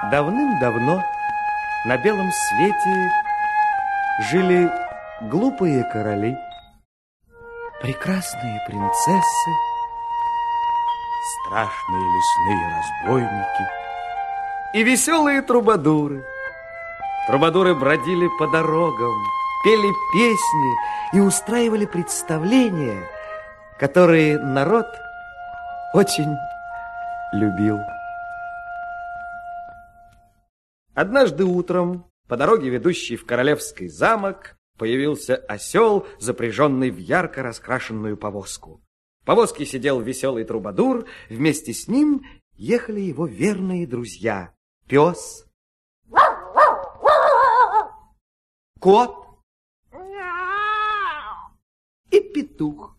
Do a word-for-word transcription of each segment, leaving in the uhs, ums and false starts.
Давным-давно на белом свете жили глупые короли, прекрасные принцессы, страшные лесные разбойники и веселые трубадуры. Трубадуры бродили по дорогам, пели песни и устраивали представления, которые народ очень любил. Однажды утром по дороге, ведущей в королевский замок, появился осел, запряженный в ярко раскрашенную повозку. В повозке сидел веселый трубадур, вместе с ним ехали его верные друзья — пес, кот и петух.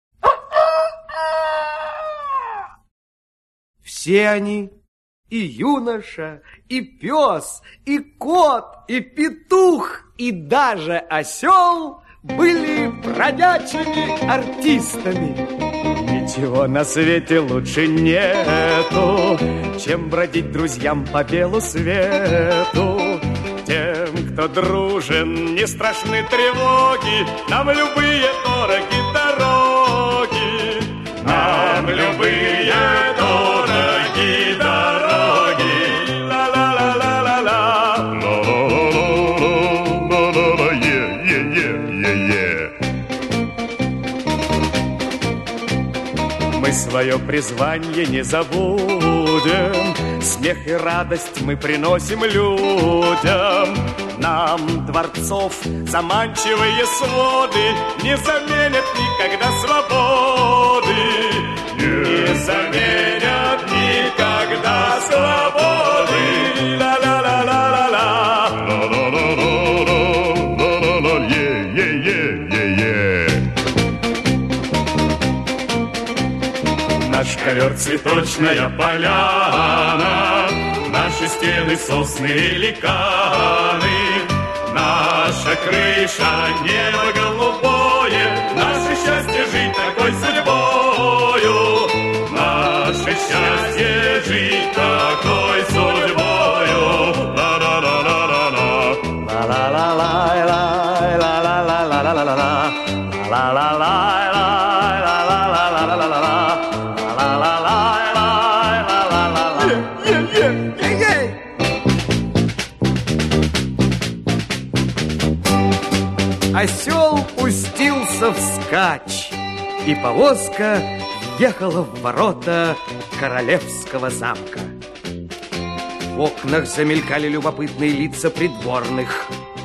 Все они, и юноша, и пес, и кот, и петух, и даже осел, были бродячими артистами. Ничего на свете лучше нету, чем бродить друзьям по белу свету. Тем, кто дружен, не страшны тревоги, нам любые дороги дороги, нам любые дороги дороги. Ла-ла-ла-ла-ла-ла, ла-ла-ла-ла-ла-ла-ла, е-е-е-е-е. Мы свое призвание не забудем, смех и радость мы приносим людям. Нам дворцов заманчивые своды не заменят никогда свободы, не заменят никогда свободы. Ла-ла-ла-ла-ла-ла, ла-ла-ла-ла-ла-ла-ла, е-е-е-е-е. Наш ковер цветочная поляна, наши стены сосны великаны, наша крыша небо голубое, наше счастье жить такой судьбою, наше счастье жить такой судьбою. Ла-ла-ла-ла-ла-ла, ла-ла-ла-ла-ла-ла-ла-ла-ла-ла-ла-ла, ла-ла-ла-ла-ла-ла-ла-ла-ла-ла. Осел пустился вскачь, и повозка ехала в ворота королевского замка. В окнах замелькали любопытные лица придворных.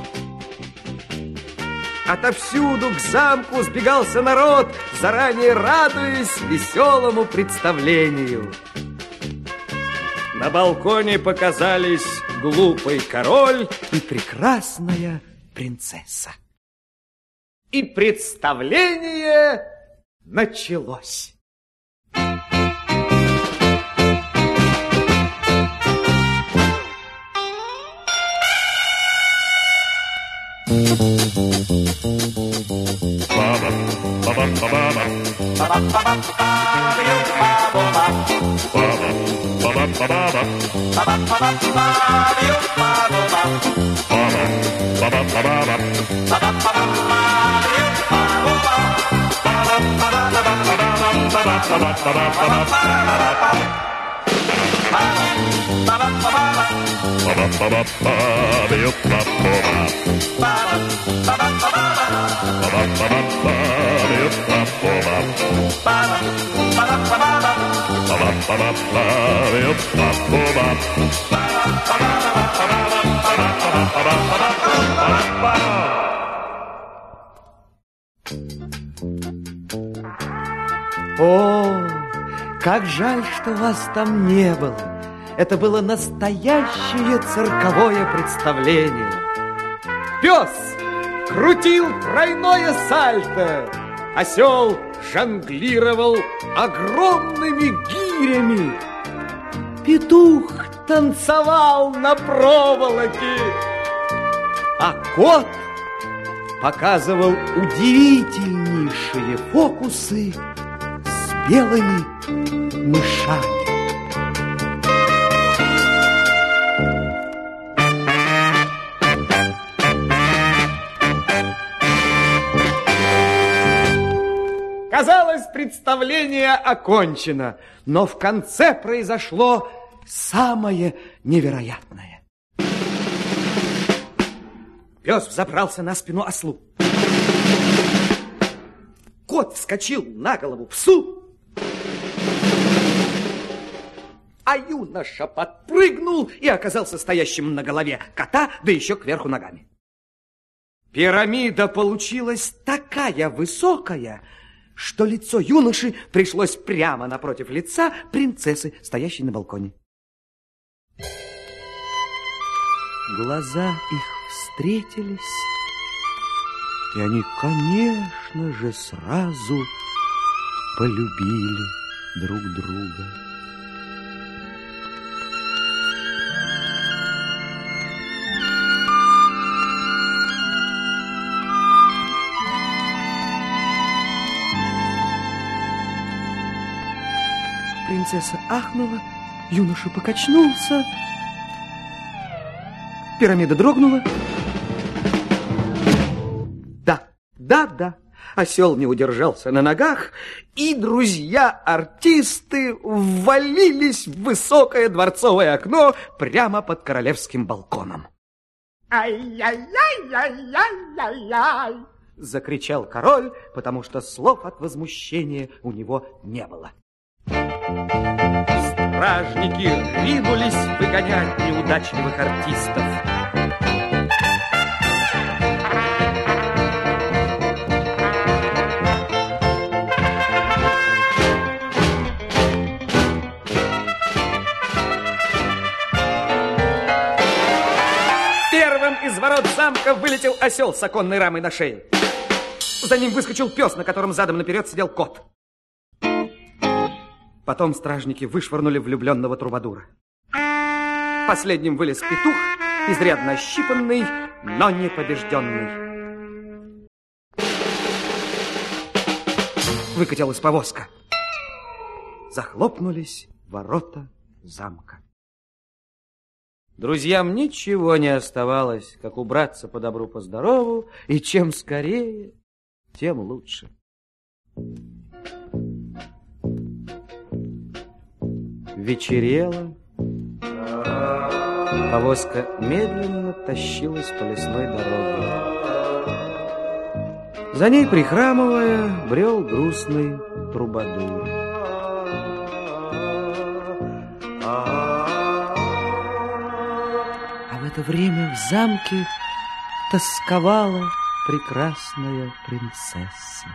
Отовсюду к замку сбегался народ, заранее радуясь веселому представлению. На балконе показались глупый король и прекрасная принцесса. И представление началось. О, как жаль, что вас там не было. Это было настоящее цирковое представление. Пес крутил тройное сальто, осел жонглировал огромными гирями, петух танцевал на проволоке, а кот показывал удивительнейшие фокусы с белыми мышами. представление окончено, но в конце произошло самое невероятное. Пес взобрался на спину ослу. Кот вскочил на голову псу, а юноша подпрыгнул и оказался стоящим на голове кота, да еще кверху ногами. Пирамида получилась такая высокая, что лицо юноши пришлось прямо напротив лица принцессы, стоящей на балконе. Глаза их встретились, и они, конечно же, сразу полюбили друг друга. Принцесса ахнула, юноша покачнулся, пирамида дрогнула. Да, да, да, осел не удержался на ногах, и друзья-артисты ввалились в высокое дворцовое окно прямо под королевским балконом. «Ай-яй-яй-яй-яй-яй-яй!» — закричал король, потому что слов от возмущения у него не было. Стражники ринулись выгонять неудачливых артистов. Первым из ворот замка вылетел осел с оконной рамой на шее. За ним выскочил пес, на котором задом наперед сидел кот. Потом стражники вышвырнули влюбленного трубадура. Последним вылез петух, изрядно ощипанный, но не побежденный. Выкатилась повозка. Захлопнулись ворота замка. Друзьям ничего не оставалось, как убраться по добру, по здорову, и чем скорее, тем лучше. Вечерело. Повозка медленно тащилась по лесной дороге. За ней, прихрамывая, брел грустный трубадур. А в это время в замке тосковала прекрасная принцесса.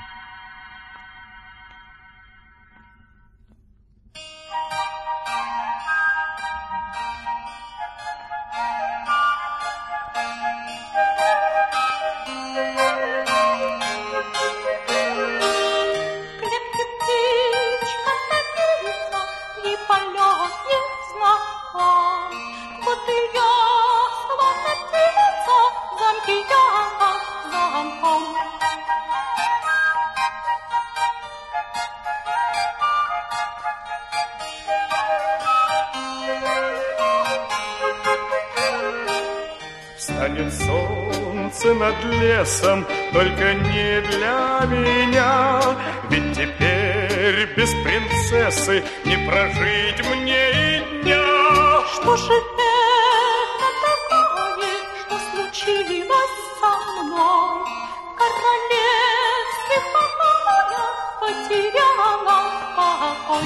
Станет солнце над лесом, только не для меня, ведь теперь без принцессы не прожить мне и дня. Что же это такое, что случилось со мной? Королевских покоев потеряла покой.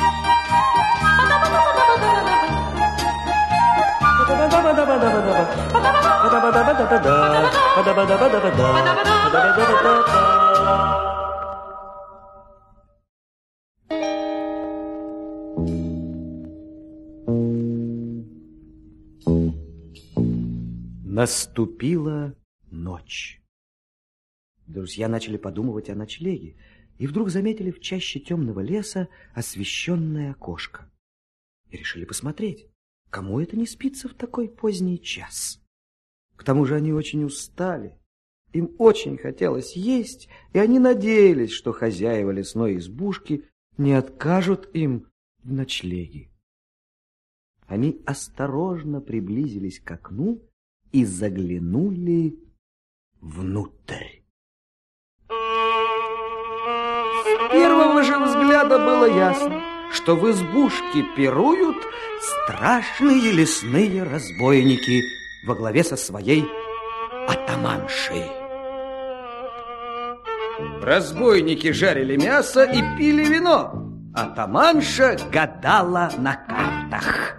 Наступила ночь. Друзья начали подумывать о ночлеге и вдруг заметили в чаще темного леса освещенное окошко. И решили посмотреть, кому это не спится в такой поздний час. К тому же они очень устали, им очень хотелось есть, и они надеялись, что хозяева лесной избушки не откажут им в ночлеге. Они осторожно приблизились к окну и заглянули внутрь. С первого первого же взгляда было ясно, что в избушке пируют страшные лесные разбойники во главе со своей атаманшей. Разбойники жарили мясо и пили вино. Атаманша гадала на картах.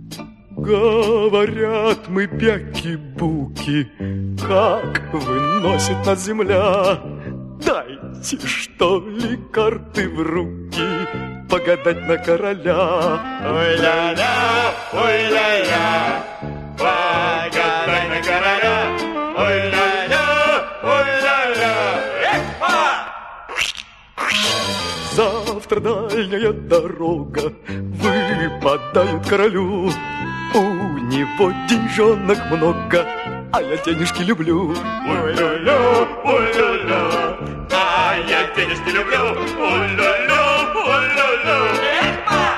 Говорят мы, бяки-буки, как выносит нас земля. Дайте, что ли, карты в руки, погадать на короля. Ой-ля-ля, ой-ля-ля, погадай на короля. Ой-ля-ля, ой-ля-ля, эхо! Завтра дальняя дорога выпадает королю. У него деньжонок много, а я денежки люблю. Ой-ля-ля, ой-ля-ля, а я денежки люблю. Ой-ля-ля, ой-ля-ля.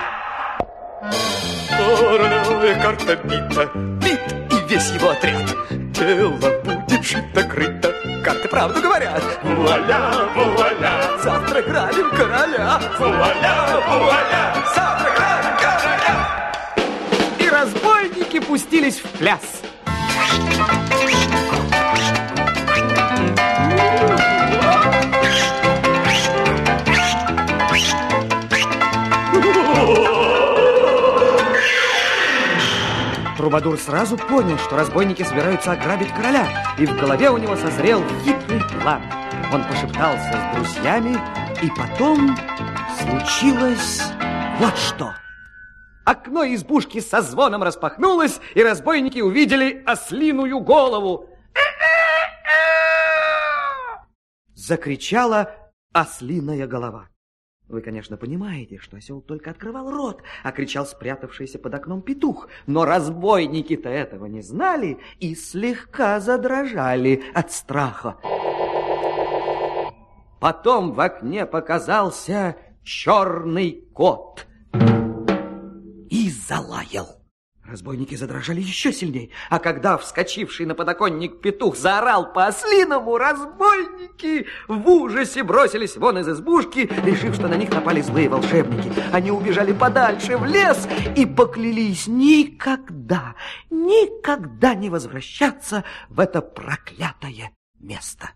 Королевая карта бита, бит и весь его отряд. Дело будет шито-крыто, карты правду говорят. Вуаля, вуаля, завтра грабим короля. Вуаля, вуаля, завтра грабим короля. И разбойники пустились в пляс. Трубадур сразу понял, что разбойники собираются ограбить короля, и в голове у него созрел хитрый план. Он пошептался с друзьями, и потом случилось вот что. Окно избушки со звоном распахнулось, и разбойники увидели ослиную голову. Закричала ослиная голова. Вы, конечно, понимаете, что осел только открывал рот, а кричал спрятавшийся под окном петух. Но разбойники-то этого не знали и слегка задрожали от страха. Потом в окне показался черный кот и залаял. Разбойники задрожали еще сильнее, а когда вскочивший на подоконник петух заорал по-ослиному, разбойники в ужасе бросились вон из избушки, решив, что на них напали злые волшебники. Они убежали подальше в лес и поклялись никогда, никогда не возвращаться в это проклятое место.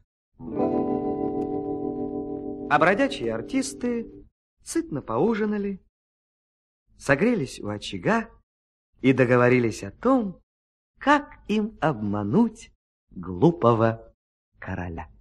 А бродячие артисты сытно поужинали, согрелись у очага и договорились о том, как им обмануть глупого короля.